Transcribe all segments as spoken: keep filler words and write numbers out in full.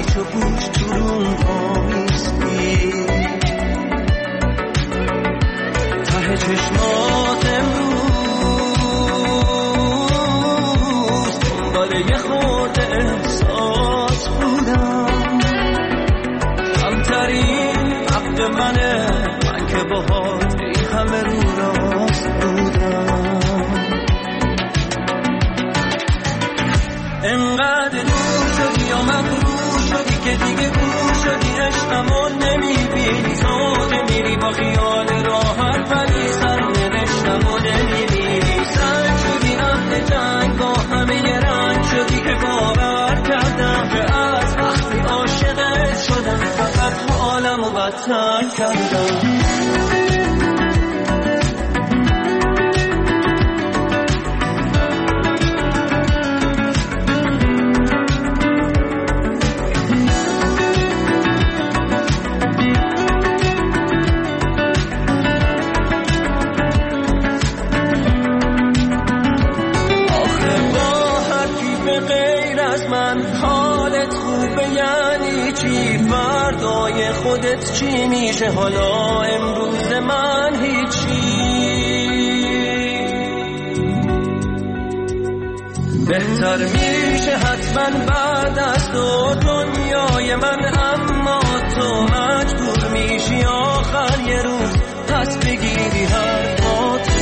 پیچ و پوچ تو روم آمیستی ته چشمات امروز دنبال یه خورده احساس بودم کمترین حق منه من که باهات این همه رو راست بودم انقدر دور شدی یا مغرور شدی که دیگه گور شدی عشقمو نمیبینی تو که میری با خیال راحت ولی سرنوشتمو نمیبینی سنگ شدی اهل جنگ با همه یه رنگ شدی که باور کردم که از وقتی عاشقت شدم فقط حالمو بدتر کردم خودت چی میشه حالا امروز من هیچی بهتر میشه حتما بعد از تو دنیای من اما تو مجبور میشی آخر یه روز پس بگیری حرفاتو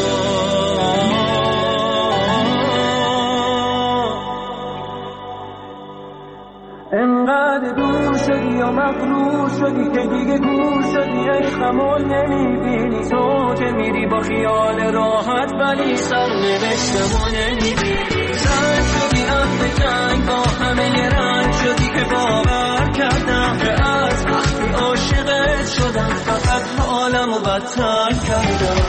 انقدر دور شدی یا مغرور شدی که دیگه گور شدی عشقمو نمیبینی تو که میری با خیال راحت ولی سرنوشتمو نمیبینی زن شدی اهل جنگ با همه یه رنگ شدی که باور کردم که از وقتی عاشقت شدم فقط حالمو بدتر کردم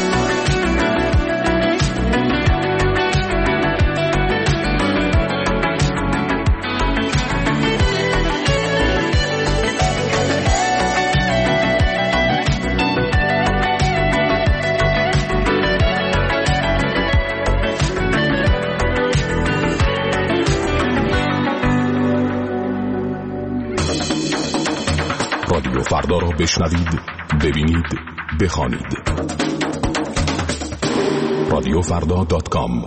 رادیو فردا را بشنوید، ببینید، بخوانید. رادیو فردا دات کام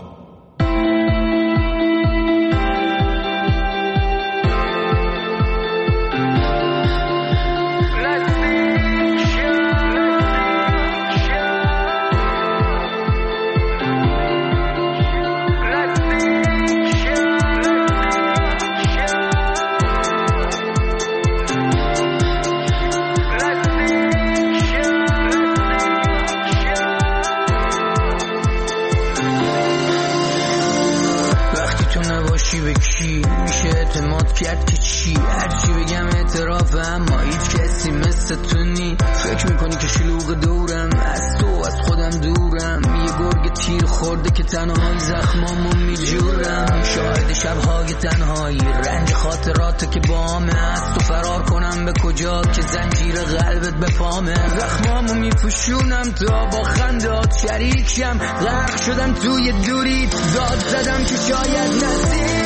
به کی میشه اعتماد کرد که چی هرچی بگم اعترافم اما هیچ کسی مثل تو نی فکر میکنی که شلوغ دورم از تو از خودم دورم یه گرگ تیر خورده که تنهایی زخمامو میجورم شاهد شبهای تنهایی رنج خاطرات که بامه از تو فرار کنم به کجا که زنجیر قلبت به پامه زخمامو میپوشونم تا با خندات شریک شم غرق شدم توی دوری داد زدم که شاید نزدیک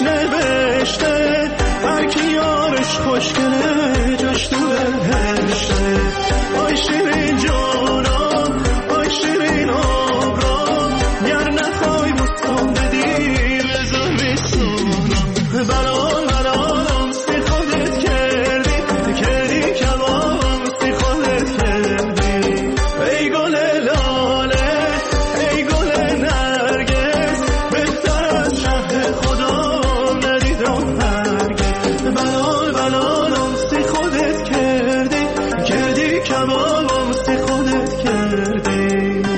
دلش نوشته هر کی یارش خوشگله جاش تو بهشته. آی شیرین جانم آی شیرین آبرام گر نخوای بستم بدی بذار بسونم. بلال بلالم سی خودت کردی کردی کبابم سی خودت کردی. ای گل لاله ای گل نرگس بهتر از شه خدا ندیدم هرگز. بلال بلالم سی خودت کردی کردی کبابم سی خودت کردی.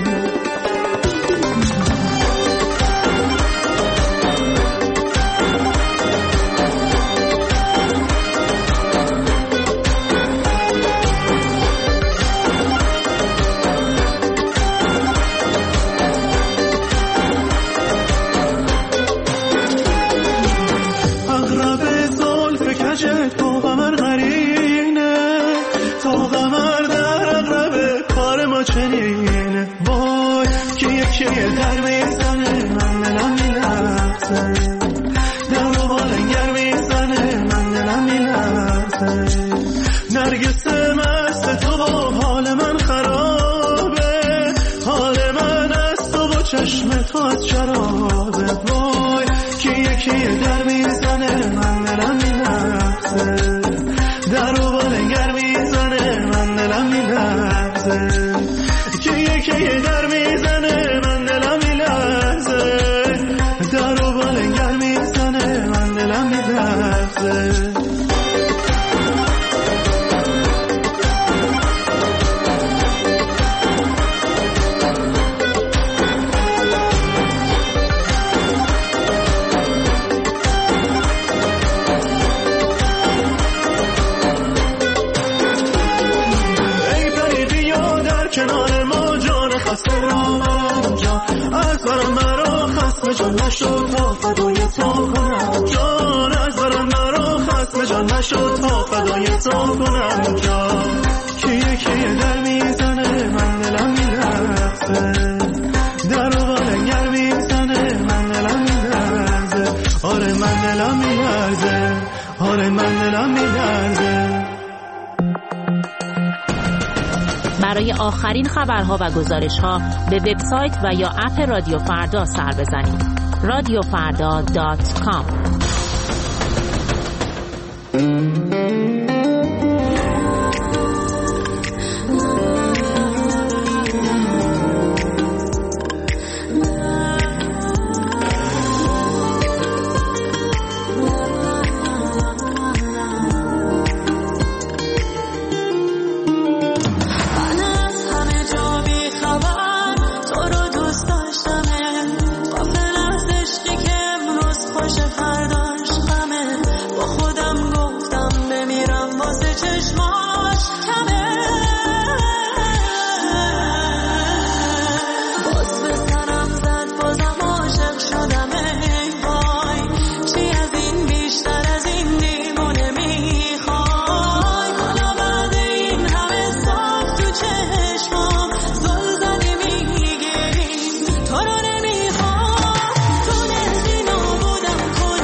اغرب زلف کجت با قمر قرینه تا قمر در اغرب کار ما چنینه. وای که یکی در میزنه من دلم میلرزه در و بالنگر میزنه من دلم میلرزه. نرگس مست تو با حال من خرابه حال من از تو با چشم تو از شرابه. وای که یکی در میزنه من دلم میلرزه در و بالنگر میزنه من دلم میلرزه. که یکی در میزنه من دلم میلرزه در و بالنگر میزنه من دلم میلرزه. کنار ما جان خسته را من جا از برم مرا خسم جان نشد تا فدای تو کنم جان از برم مرا خسم جان نشد تا فدای تو کنم جا. که یکی در میزنه من دلم میلرزه در و بالنگر میزنه من دلم میلرزه. آره من دلم میلرزه آره من دلم میلرزه. برای آخرین خبرها و گزارش‌ها به وبسایت و یا اپ رادیو فردا سر بزنید. رادیو فردا دات کام. تو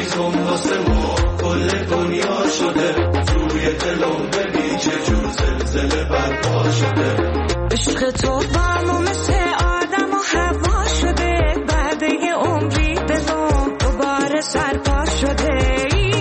هیزم واسه ما کل دنیا شده، توی دلم ببین چه جور زلزله برپا شده. عشق تو با ما مثل آدم و هوا شده، بعد یه عمری به دم دوباره سرپا شده.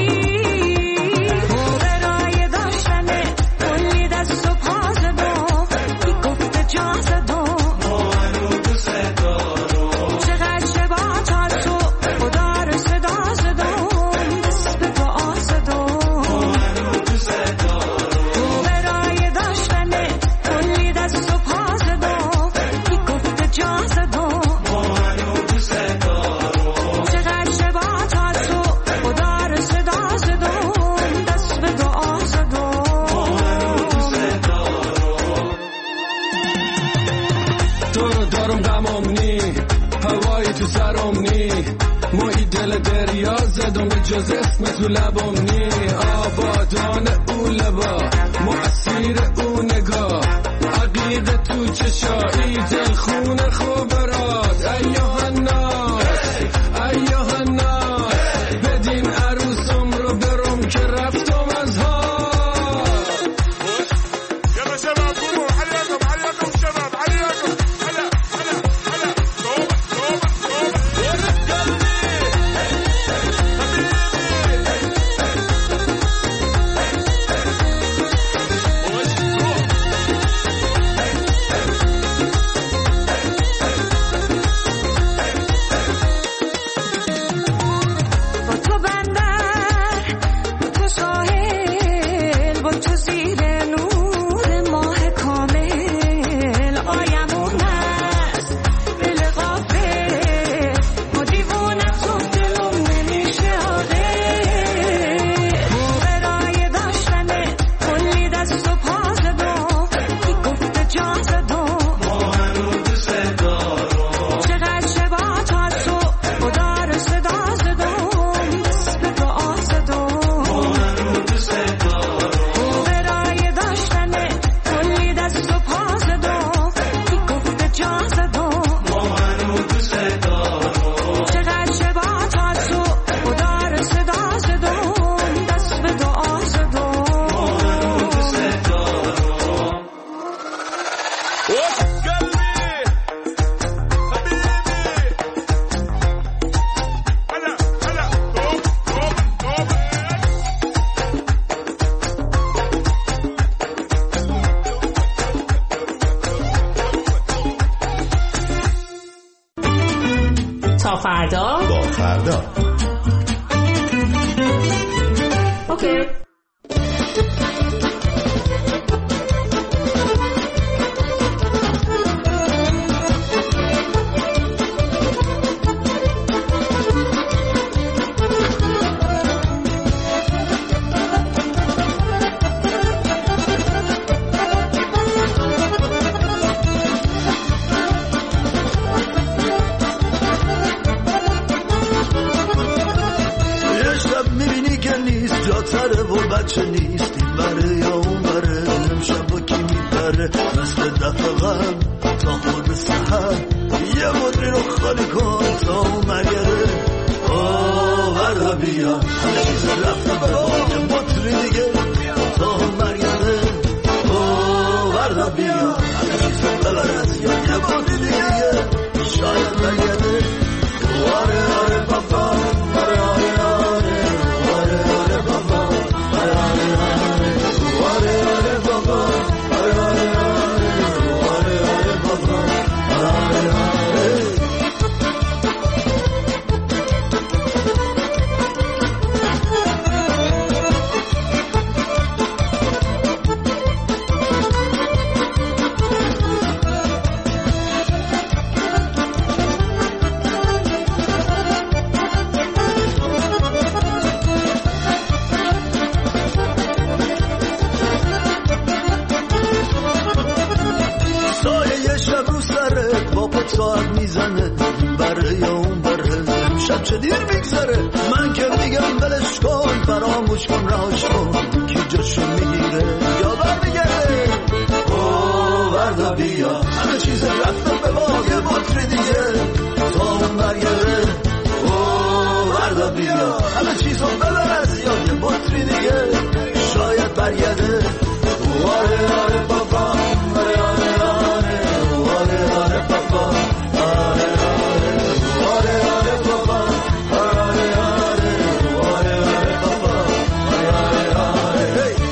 برای داشتن کلی دست و پا زدم، بی گفت جا زدم، ما هنو دوست دارم. چقدر شبا تا تو خدا رو صدا زدم، دست به دعا زدم، ما هنو دوست دارم. برای داشتن کلی دست و پا زدم، بی گفت جا زدم، ما هنو دوست دارم. چقدر شبا تا تو خدا رو صدا زدم، دست به دعا زدم. ما هنو دوست دارم. تو رو دارم غمم نی، هوایی تو سرم نی، مایی دل دریا زدم به جز اسم تو لبم نی. آبادان او لبا، مؤثیر او نگاه، عقیده تو چشایی، دل خون خوبرات. ایوه الناس ایوه الناس، بدین عروسم رو برم که رفتم از ها. يلا شباب قوموا عليكم عليكم شباب عليكم هلا هلا هلا توبة توبة توبة با تو بندر، با تو ساحل، با تو زیر نور ماه کامل. آیمون هست دل غافل، با دیوونه تو دلم نمیشه عاقل. برای داشتن کلی دست و پا زدم، بی گفت جا زدم، ما هنو دوست دارم. چقدر شبا تا تو خدا رو صدا زدم، دست به دعا زدم، ما هنو دوست دارم. برای داشتن کلی دست و پا زدم، بی گفت جا زدم، ما هنو دوست دارم. چقدر شبا تا تو خدا رو صدا زدم، دست به دعا زدم. ما هنو دوست دارم. قلبي حبيبي هلا هلا توبة توبة توبة تا فردا. با فردا. اوکی. یه شب میبینی که نیست، جا تره و بچه نیست، این بره یا اون بره، امشب با کی میبره. مثل دفعه غم تا خود سحر، یه مدری رو خالی کن تا اون مگره. آه وردا بیا، همه چیز رفته برا یه مدری دیگه تا اون مرگره. آه وردا بیا، همه چیز ببرد یا یه مدری دیگه شاید مگره. آره آره بابا، آره آره آره، آره آره بابا، آره آره آره، آره آره بابا، آره آره آره، آره آره بابا، آره آره. ساعت میزنه این بره یا اون بره، شب چه دیر میگذره. من که میگم بلش کن، فراموش کن، رهاش کن، کی جاشو میگیره یا برمیگرده. اوه وردا بیا، همه چیز رفته به باد، یه بطری دیگه تا اون برگرده. اوه وردا بیا، همه همه چیزو ببر از یاد یه بطری دیگه شاید برگرده. آره آره بابا آره آره آره آره آره بابا آره آره آره آره بابا آره آره آره آره بابا آره آره هی.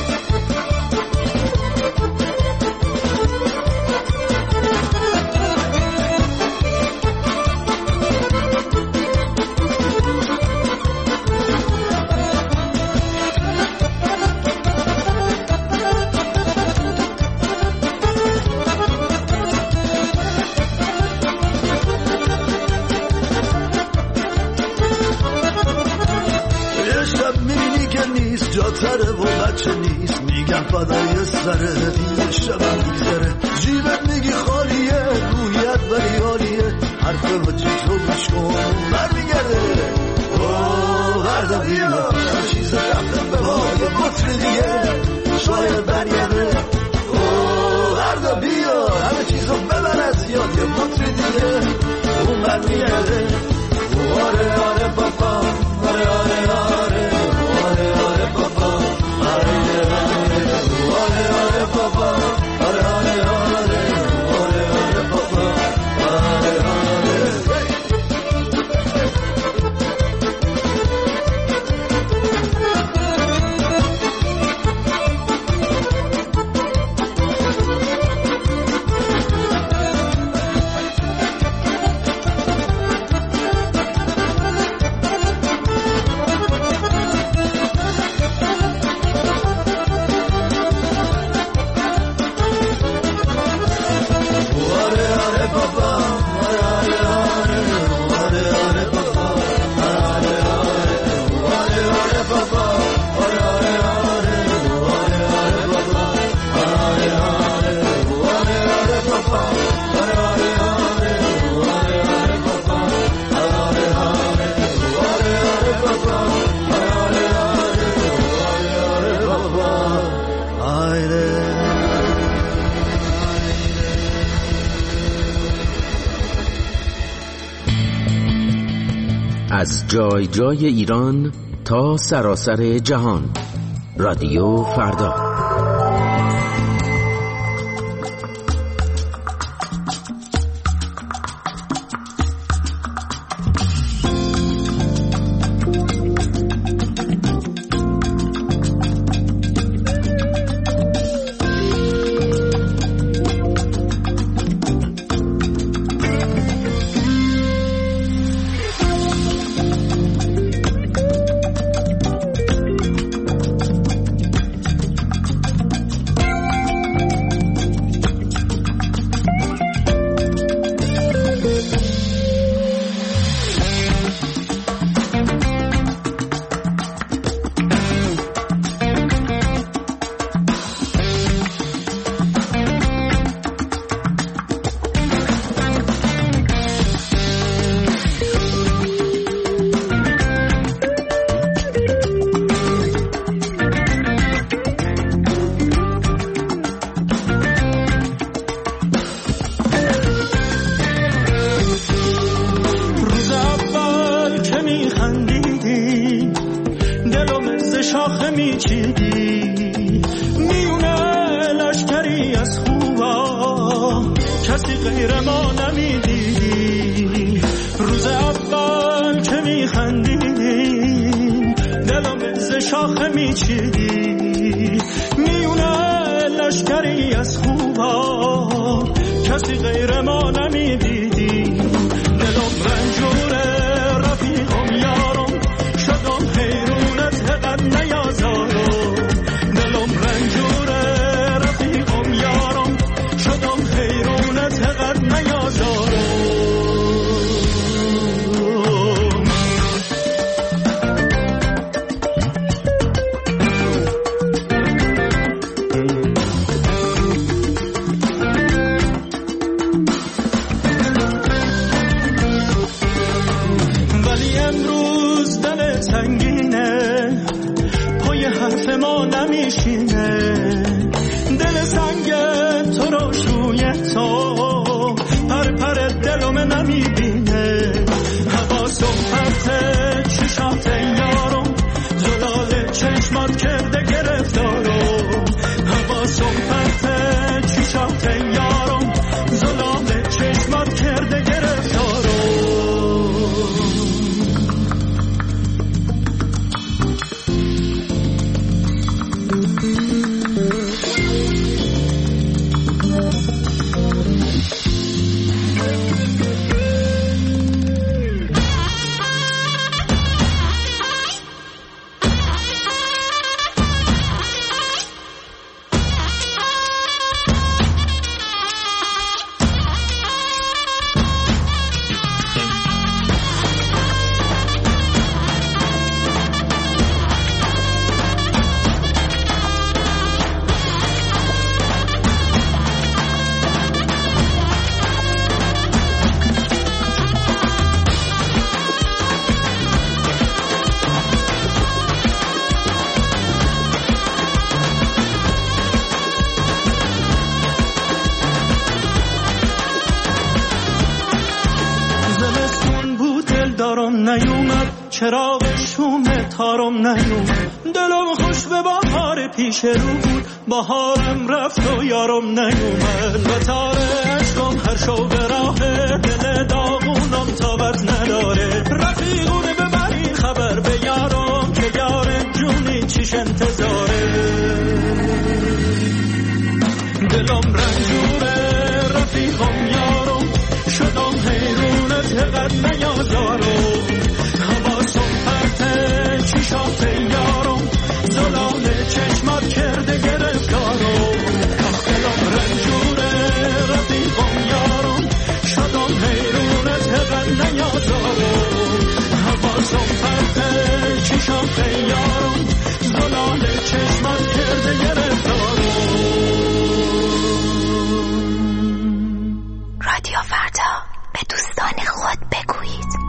جاتره و بچه نیست میگم فدای سره این شبم میگذره جیبت میگی خالیه رویت ولی حالیه حرف حاجی تو گوش کن برمیگرده. اوه بردا بیا همه چیز رفتن به پای بطر دیگه شاید برگرده. اوه بردا بیا همه چیزو ببر از یاد یه بطر دیگه اون برمیگرده. آره آره بابا آره آره آره آره آره بابا آره آره آره آره بابا آره آره آره آره آره بابا آره آره. از جای جای ایران تا سراسر جهان، رادیو فردا. نمیبینه حواسم پرته چشات یارم چراغ شوم تارم نیومد، دلم خوش به بهار پیش رو بود، بهارم رفت و یارم نیومد. و تار عشقم هر شو به راه دل داغونم تابت نداره. رفیقونه ببرین خبر به یارم که یارم جونی چیش انتظاره. دلم رنجوره رفیقم یارم، شدم حیرونت قد نیازارم. چشات یارم زلال چشمات کرده گرفتارم. دلم رنجوره رفیقم یارم، شدم حیرونت قد نیازارم. حواسم پرته چشات یارم زلال چشمات کرده گرفتارم. رادیو فردا، به دوستان خود بگویید.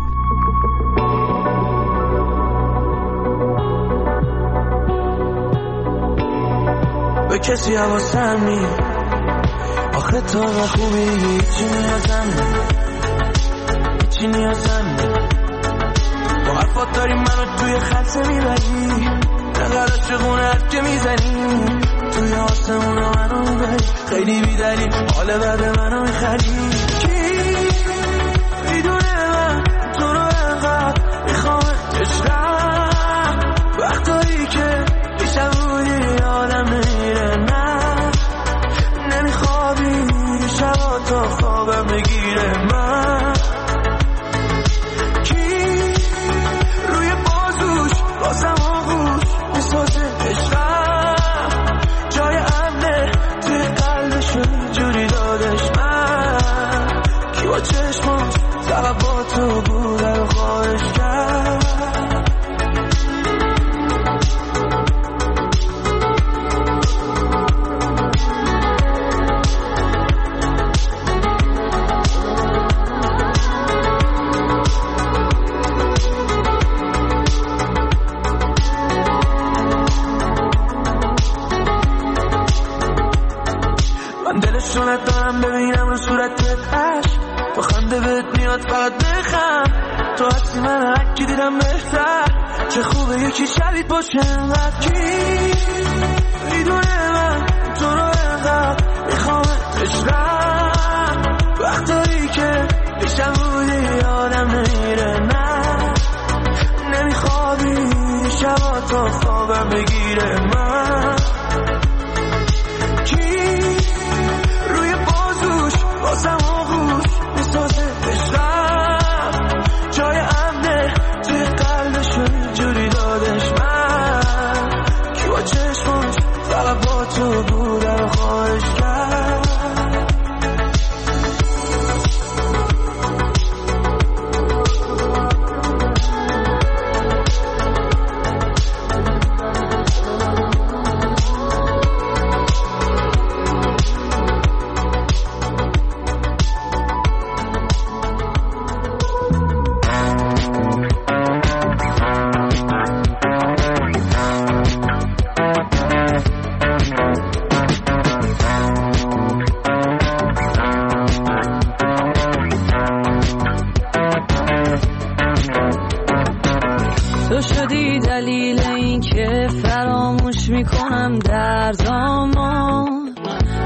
به کسی حواسم نی، آخه تو و خوبی هیچی نیازم نی، هیچی نیازم نی. با حرفات داری منو توی خلصه میبری، نقل عاشقونه حرف که میزنی، توی آسمون منو میبری. خیلی بیدلیل حال بعد منو میخری. کی میدونه من تو رو انقدر میخوام عشقم، وقتایی که پیشم بودی آدم نمیره. نه نمیخوابی شبا تا خوابم بگیره. من کی روی بازوش بازم آغوش میسازه عشقم، جای امنه توی قلبشو جوری دادش. من کی با چشماش فقط با تو بوده رو خواهش کرد. دلشونت دارم ببینم رو صورتت عشق، تو خنده بهت میاد فقط بخم. تو هستی من هرکی دیدم بهتر، چه خوبه یکی شبید باشه انقدر. کی میدونه من تو رو انقدر میخوام عشقم، وقتایی که پیشم بودی آدم نمیره. نه نمیخوابی شبا تا خوابم بگیره. من بازم آغوش میسازه عشقم، جای امنه توی قلبشو جوری دادش. من کی با چشماش فقط با تو بوده رو خواهش کرد.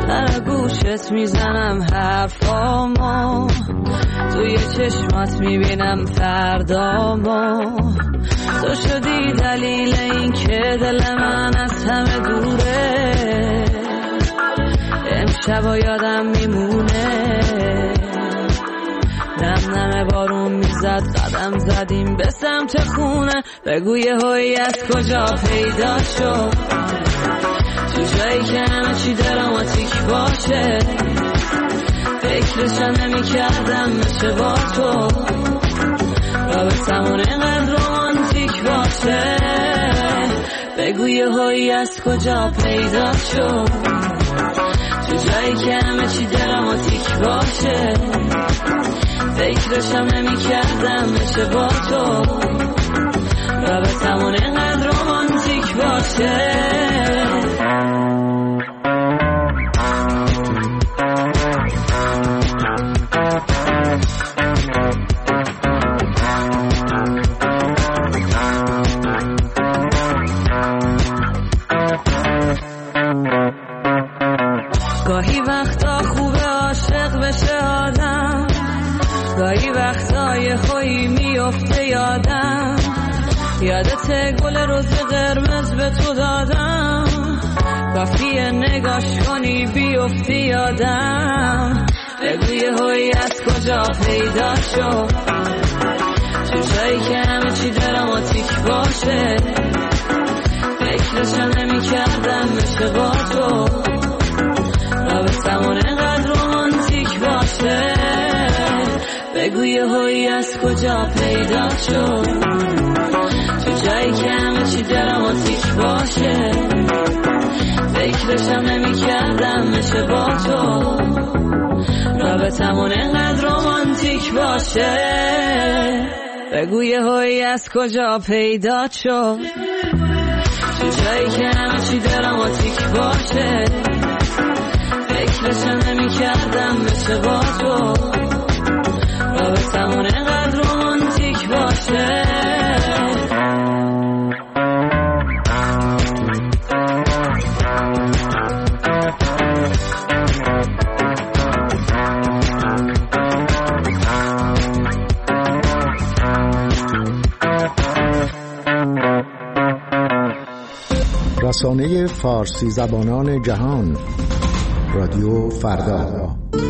در گوشت میزنم حرفامو، توی چشمات میبینم فردامو. تو شدی دلیل این که دل من از همه دوره، امشب یادم میمونه. نم نم بارون میزد، قدم زدیم به سمت خونه. بگو یه هوی از کجا پیدا شد، تو جایی که همه چی دراماتیک باشه. فکرشم نمی کردم میشه با تو رابطمون اینقدر رومانتیک باشه. بگو یه هوی از کجا پیدا شد، تو جایی که همه چی دراماتیک باشه. فکرشم نمی کردم میشه با تو رابطمون اینقدر رومانتیک باشه. گاهی وقتا خوبه عاشق بشه آدم، گاهی وقتا یه خویی میفته یادم. یادت گل روز قرمز به تو دادم، کافیه نگاش کنی بیفتی یادم. بگو یه هوی از کجا پیدا شد، تو جایی که همه چی دراماتیک باشه. فکرشم نمی کردم میشه با تو رابطمون اینقدر رومانتیک باشه. بگو یه هوی از کجا پیدا شد، تو جایی که همه چی دراماتیک باشه. فکرشم نمی کردم میشه با تو رابطمون اینقدر رومانتیک باشه. بگو یه هوی از کجا پیدا شد، تو جایی که همه چی دراماتیک باشه. فکرشم نمی کردم میشه با تو رابطمون اینقدر رومانتیک باشه. رسانه فارسی زبانان جهان، رادیو فردا.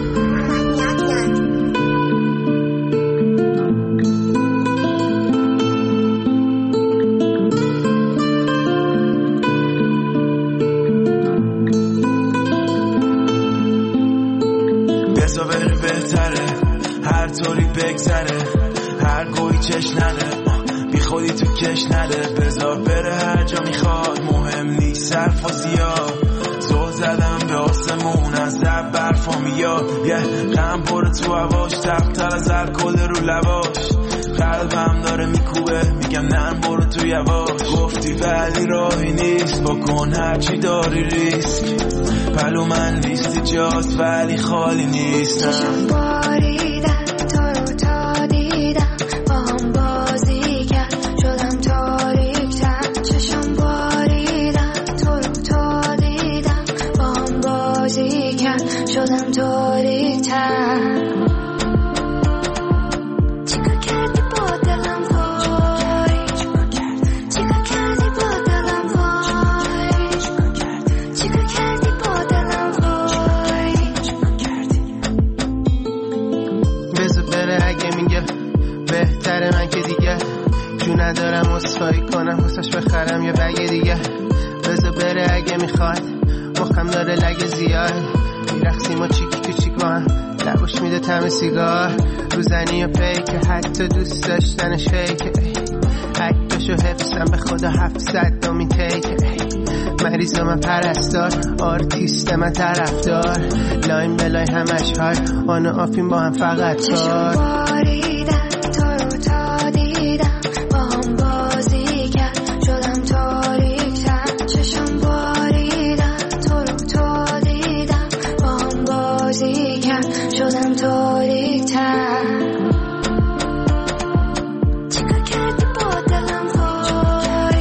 بزا بره بهتره، هر طوری بگذره، هر گوی چش نده، بی خودی تو کش نده. بزا بره هر جا میخواد، مهم نیست صرف و زیاد. زل زدم به آسمون از لب برفا میاد، یه غم پر تو هواش، تختر از الکل رو لباش. قلبم داره میکوبه، میگم نرم برو تو یواش. گفتی ولی راهی نیست، بکن هرچی داری ریسک. پلو من لیستی جاست ولی خالی نیستم. چشم باریدن تو رو تا دیدم، با هم بازی کرد شدم تاریک‌تر. چشم باریدن تو رو تا دیدم، با هم بازی کرد شدم تاریک‌تر. ندارم اصفایی کنم واسش بخرم یه بگه دیگه. بذار بره اگه میخواد، مخم داره لگه زیاد. میرخسیم و چیکی تو چیک با هم، لباش میده تم سیگار. روزنی و پیکه، حتی دوست داشتنش فیکه. عکسشو حفظم به خدا هفتصد دومین تیکه. مریض من پرستار، آرتیست من طرفدار. لاین بلای همش های، آن و آفین با هم فقط کار.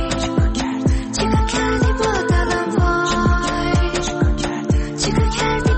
چیکار کردی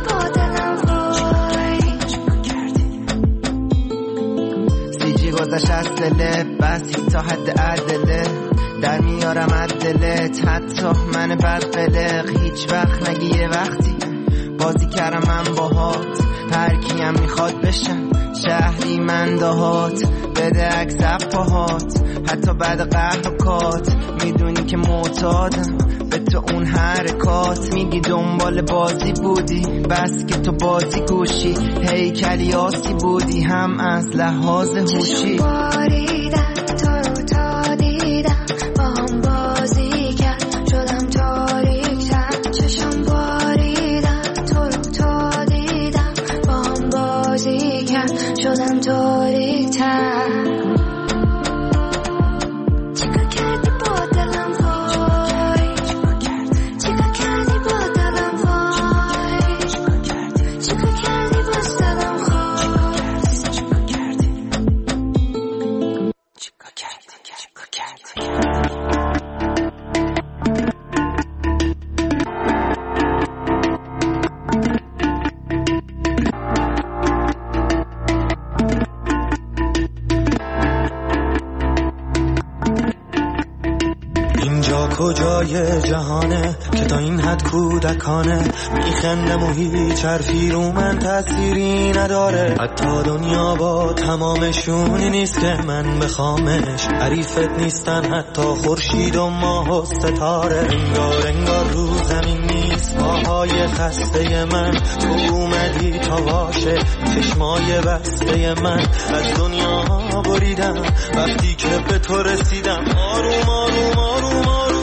تا حد عدله در میارم عدلت، حتی من بدقلق هیچ وقت نگی یه وقتی بازی کردم من باهات، هر کیم میخواد بشم شهری من دهات، بده عکس پاهات حتی بعد قهرکات، میدونی که معتادم به تو اون حرکات، میگی دنبال بازی بودی بس که تو بازی گوشی، هیکلی آسی بودی هم از لحاظ هوشی. باریدن تو رو تا دیدم با هم بازی کرد شدم تاریک تر، چشم باریدن تو رو تا دیدم با هم بازی کرد شدم تاریک تر. کجای جهانه که تا این حد کودکانه میخندم و هیچ حرفی رو من تأثیری نداره، حتی دنیا با تمامشونی نیست که من بخوامش، حریفت نیستن حتی خورشید و ماه و ستاره، انگار انگار رو زمین نیست پاهای خسته من، تو اومدی تا باشه چشمای بسته من، از دنیا بریدم وقتی که به تو رسیدم، آروم آروم آروم آروم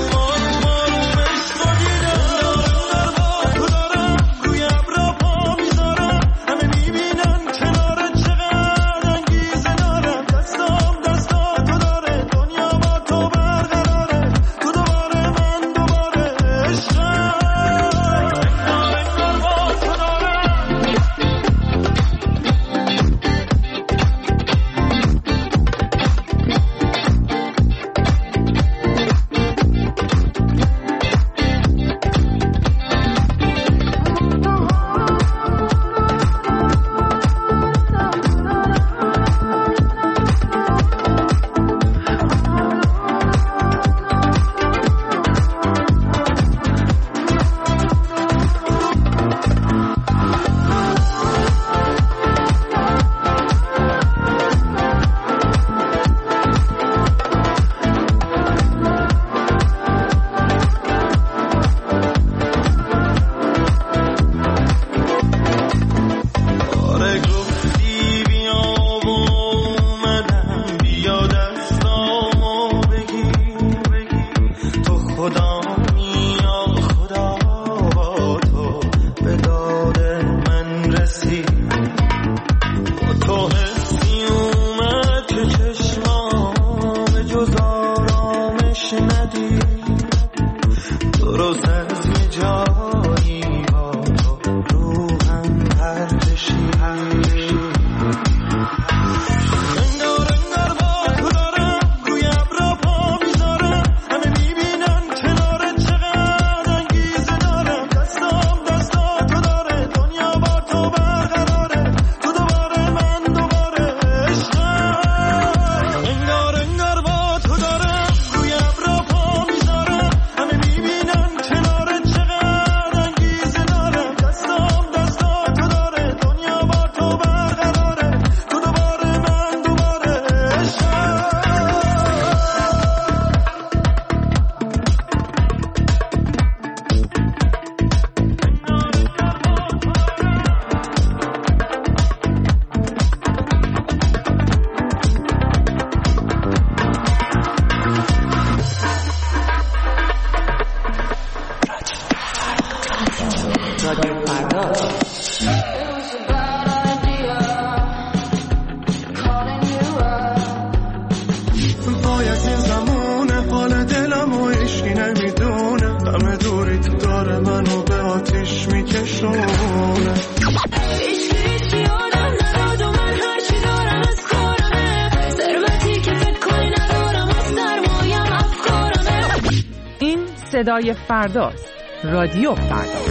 صدای فرداست. رادیو فردا.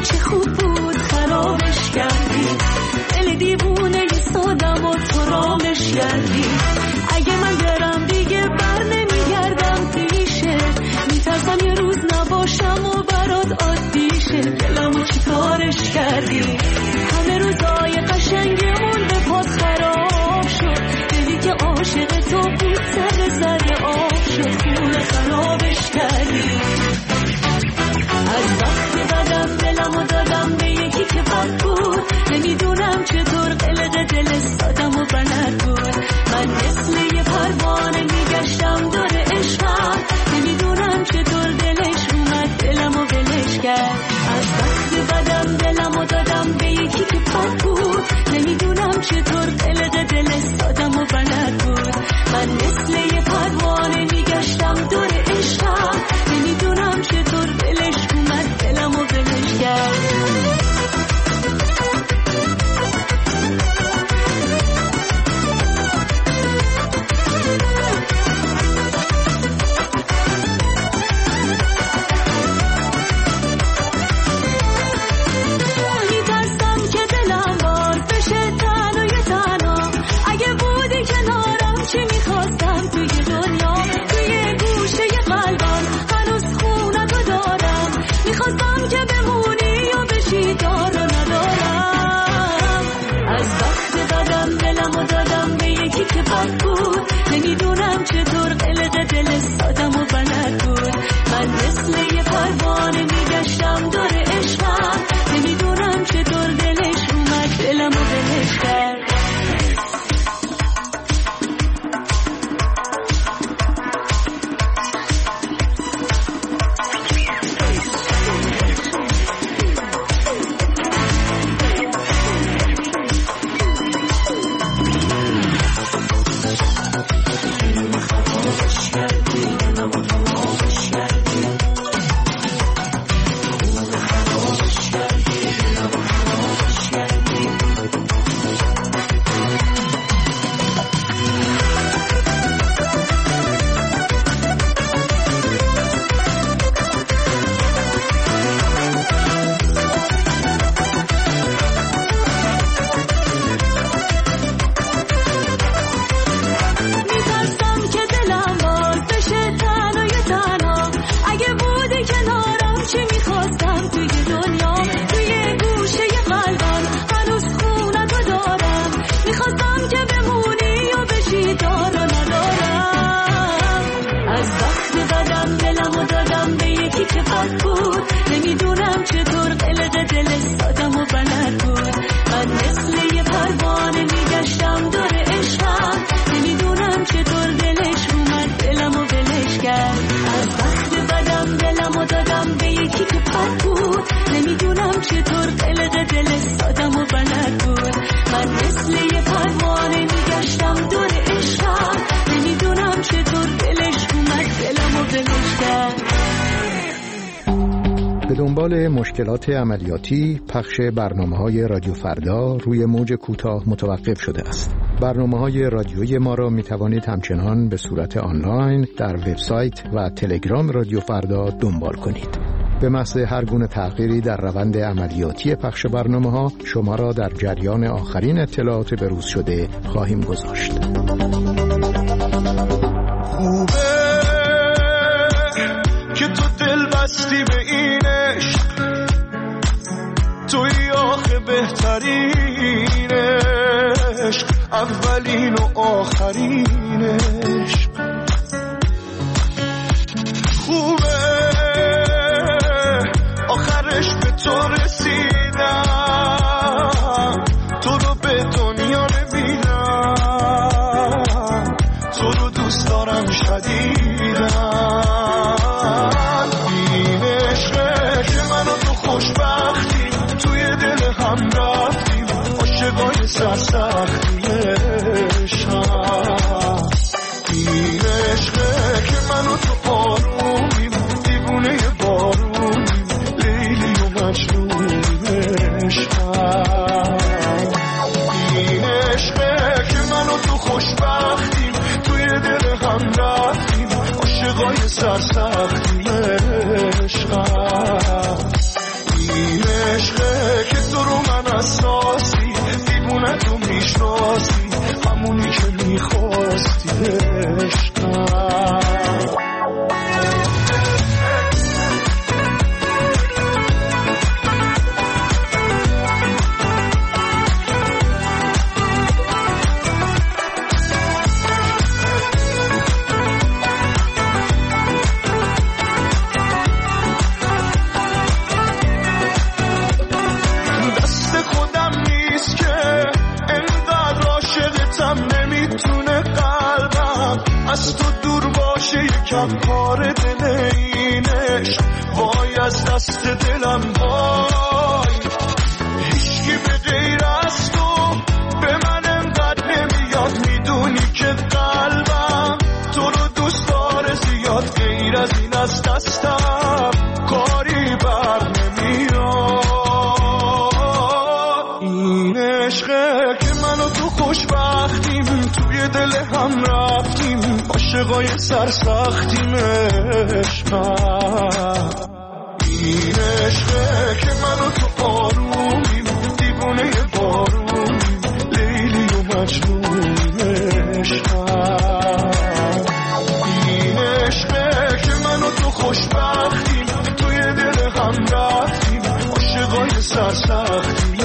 چه خوب بود خرابش کردی، دل دیوونه ی سادم و تو رامش کردی. اگه من برم دیگه بر نمیگردم پیشه، میترسم یه روز نباشم و برات عادیشه. دلمو چی کارش کردی، همه روزای قشنگمون به پات خراب شد. دلی که عاشق تو بود سر سر آب شد، خونه خرابش کردی. از وقت بدم دلمو دادم به یکی که بد بود، نمیدونم چطور قلق دل سادم و بلد بود. من مثل یه پروانه میگشتم دور عشقم، نمیدونم چطور دلش اومد دلمو بلش کرد. از وقت بدم دلمو دادم به یکی که بد بود، نمیدونم چطور قلق دل سادم و بلد بود. من مثل یه پروانه میگشتم دور عشقم، نمیدونم چطور دلش اومد دلمو بلش کرد. نمیدونم چطور قلق دل سادم و بلد بود. من مثل یه پروانه میگشتم دور عشقم، نمیدونم چطور دلش اومد دلمو بلش کرد. به دنبال مشکلات عملیاتی پخش برنامه‌های رادیو فردا روی موج کوتاه متوقف شده است. برنامه‌های رادیویی ما را می‌توانید همچنان به صورت آنلاین در وبسایت و تلگرام رادیو فردا دنبال کنید. به محض هر گونه تغییری در روند عملیاتی پخش برنامه‌ها شما را در جریان آخرین اطلاعات بروز شده خواهیم گذاشت. خوبه که تو دل بستی به این عشق، توی آخه بهترین عشق، اولین و آخرین عشق. خوبه آخرش به تو رسیدم، تو رو به دنیا نمیدم، تو رو دوست دارم شدیدم. این عشقه که من و تو خوشبختیم، توی دل هم رفتیم، عاشقای سرسختیم عشقم. این عشقه که من و تو آرومیم، دیوونه بارونیم، لیلی و مجنونیم عشقم. این عشقه که من و تو خوشبختیم، توی دل هم رفتیم، عاشقای سرسختیم عشقم. این عشقه که تو رو من اساسی دیوونه تو میشناسی همونی که میخواستی عشقم. از تو دور باشه یکم کار دل اینش وای از دست دلم وای هیچکی به غیر از تو به من انقدر نمیاد میدونی که قلبم تو رو دوست داره زیاد غیر از این از دستم کاری بر نمیاد. این عشقه که منو تو خوشبختیم توی دل هم رفتیم عاشقای سرسختیم عشقم. این عشقه که منو تو آرومیم دیوونه بارونیم لیلی و مجنونیم عشقم. این عشقه که منو تو خوشبختیم توی دل هم رفتیم عاشقای سرسختیم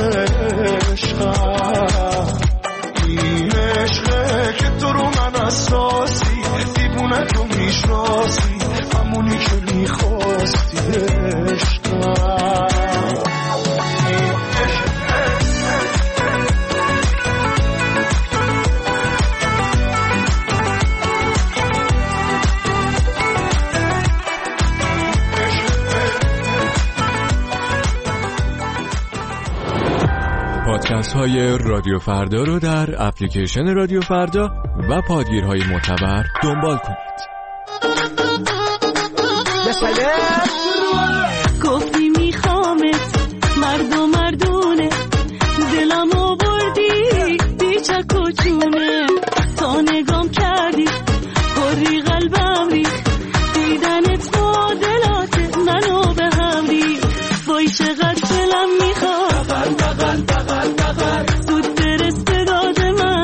عشقم. این عشقه که تو رو من اساسی دیوونه تو میشناسی همونی که میخواستی عشقم. پادکست های رادیو فردا رو در اپلیکیشن رادیو فردا و پادگیرهای معتبر دنبال کنید. گفتی میخوامت مرد و مردونه دلمو بردی بیچک و چونه تا نگام کردی کری قلبم ری دیدنت معادلات منو به هم ری وای چقدر دلم میخواد بغل بغل بغل زود برس به داد من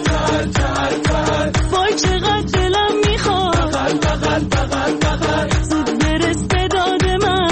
وای چقدر دلم میخواد بغل بغل بغل زود برس به داد من.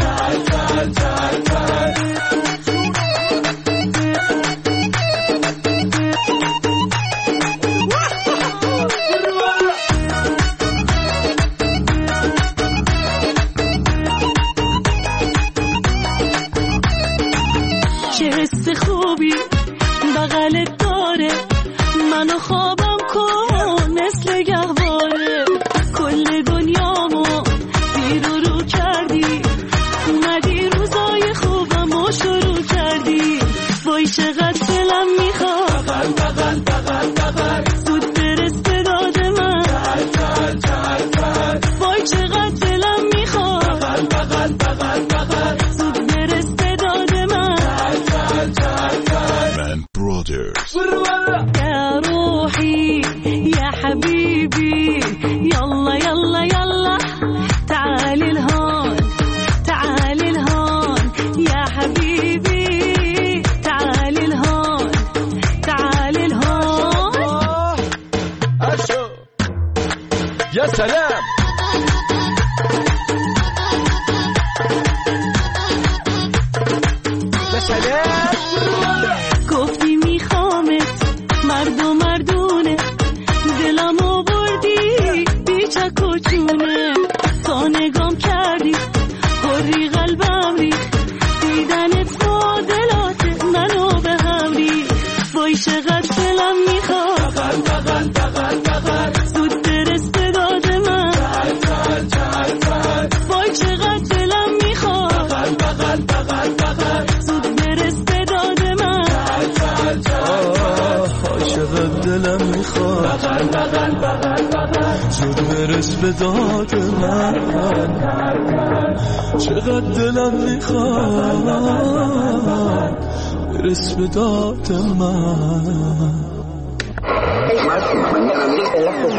چه حس خوبی بغلت داره منو خوابم کن مثل گهواره کل دنیامو دیر و رو کردی اومدی روزای خوبمو شروع کردی وای چقدر دلم میخواد بغل بغل بغل بغل زود برس به داد من وای چقدر دلم میخواد بغل بغل بغل بغل زود برس به داد من. Man Brothers يا روحي يا حبيبي يلا يلا يلا تعالي لهون تعالي لهون يا حبيبي تعالي لهون تعالي لهون. يا سلام يا سلام گفتی میخوامت مرد و مردونه دلمو بردی بیچک و چونه تا نگام کردی کری قلبم ری دیدنت معادلات منو به هم ری وای چقدر دلم میخواد بغل بغل بغل بغل زود برس به داد من وای چقدر دلم میخواد بغل بغل بغل بغل زود برس به داد من. چقدر دلم میخواد بغل بغل بغل بغل زود برس به داد من چقدر دلم میخواد برس به داد من.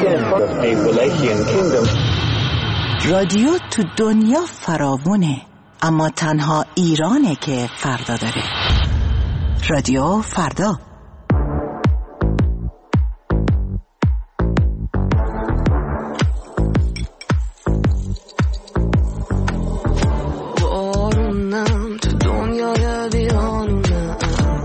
رادیو تو دنیا فراوونه اما تنها ایرانه که فردا داره. رادیو فردا. آرومم تو دنیای بیانونم،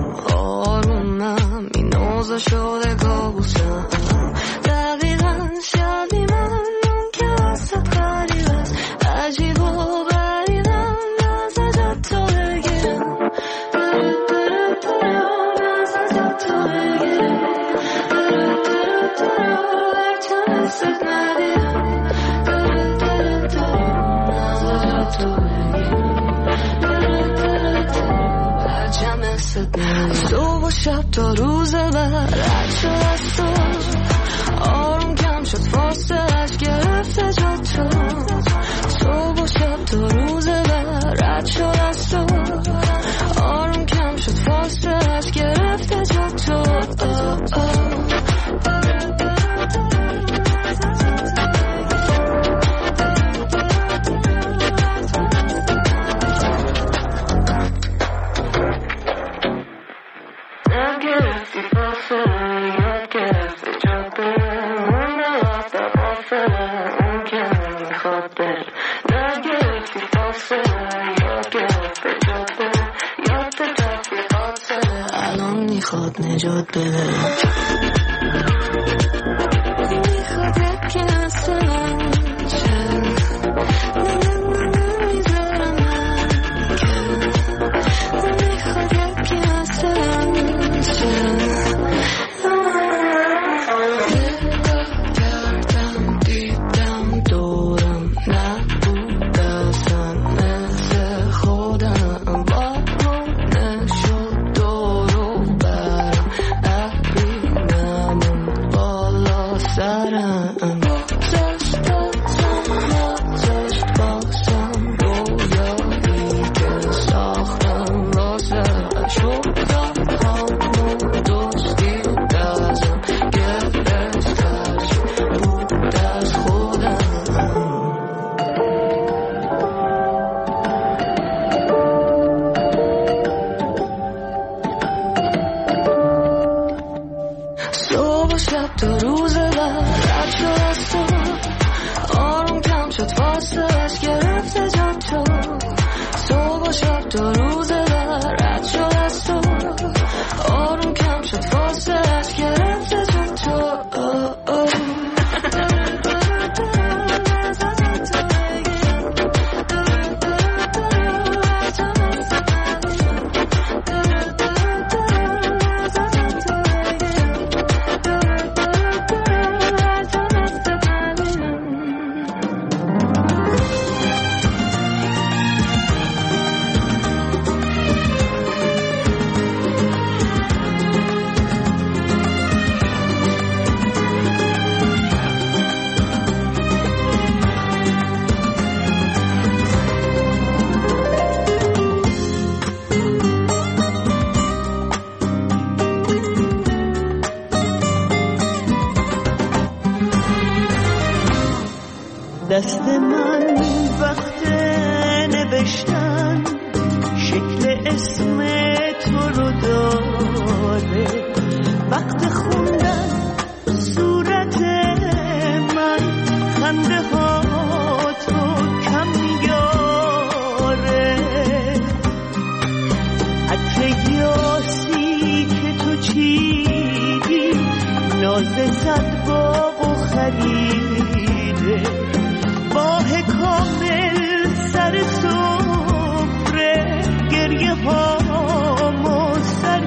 آرومم این اوضاع شده کابوسم. دقیقا شبی من اون که وسط غریب است، عجیب و غریبم از عجب تو بگیرم. برو برو برو از عجب تو بگیرم. برو برو برو هرچه مثل ندیرم. برو برو برو از عجب تو بگیرم. برو برو برو هرچه مثل ندیرم. صبح و شب تا روز بعد رد شد از تو، آروم کم شد فاصلش گرفته جا تو. صبح و شب تا روز بعد رد شد از تو، آروم کم شد فاصلش گرفته جا تو. الان میخواد نجات بده، میخواد یکی اصلا چه نمیذارم من که، میخواد یکی اصلا چه. نگاه کردم دیدم دورم نبود اصلا مثل خودم، بارونه شد دورو برم، ابری نمون بالا سرم. گذشت بازم نگذشت بازم رویایی که ساختم واسه شدم همون دوستی دازم گرفتش بود از خودم. صبح و شب تا روز بعد رد شد از تو، آروم کم شد فاصلش گرفته جا تو. صبح و شب تا روز بعد رد شد از تو، آروم کم شد فاصلش گرفته جا تو. دست من وقت نوشتن شکل اسم تو رو داره، وقت خوندن صورت من خنده ها تو کم میاره. عطر یاسی که تو چیدی نازه زد باغ و خریده، ماه کامل سر سفره گریه هامو سر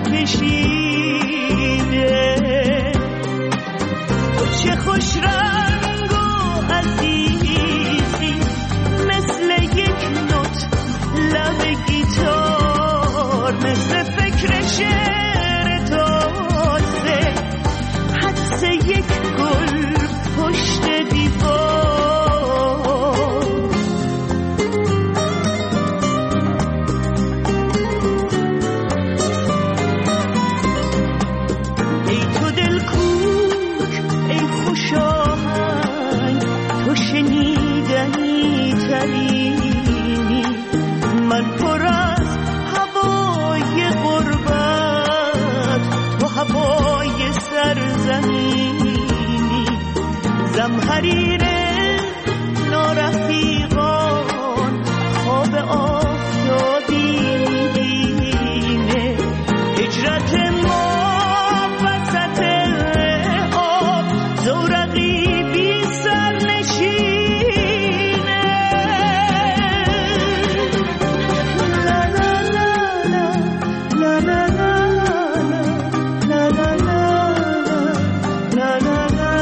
کشیده. تو چه خوش رنگ و عزیزی مثل یک نوت لب گیتار، مثل فکر شعر تازه حدس یک گل پشت دیوار. دلم حریره نارفیقان خواب آفتابینه هجرت ما وسط آب زورقی بی سر نشینه لا لا لا لا لا لا لا لا لا لا لا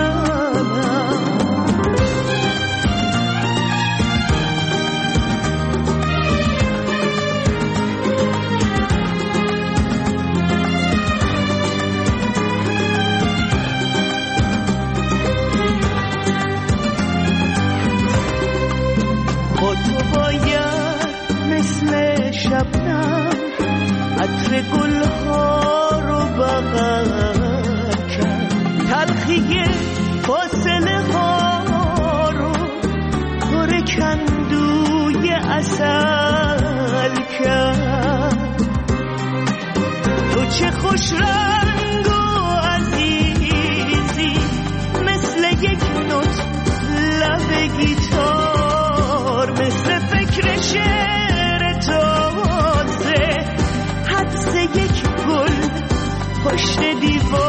شبنم عطر گلها رو بغل کرد تلخی فاصله ها رو پر کندوی عسل کرد تو چه خوش رنگ و عزیزی مثل یک نوت لب گیتار مثل فکر شعر تازه حدس یک گل پشت دیوار